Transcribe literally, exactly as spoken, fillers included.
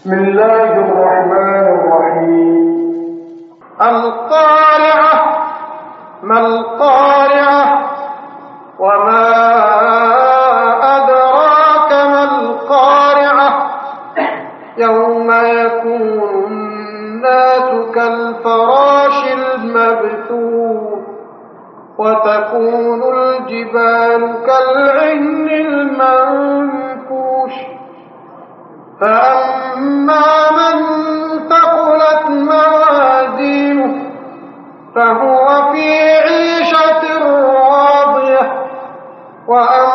بسم الله الرحمن الرحيم. القارعة. ما القارعة؟ وما أدراك ما القارعة؟ يوم يكون الناس كالفراش المبثوث وتكون الجبال كالعهن المنفوش فأما من ثقلت موازينه فهو في عيشة راضية وأما